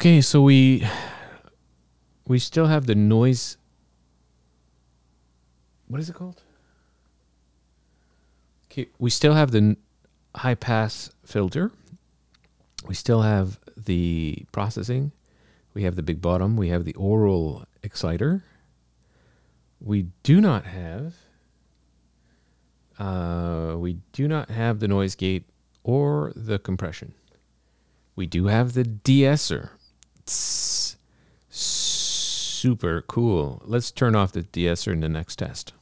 Okay, so we still have the noise. What is it called? Okay, we still have the high pass filter. We still have the processing. We have the big bottom. We have the oral exciter. We do not have the noise gate or the compression. We do have the de-esser. Super cool. Let's turn off the de-esser in the next test.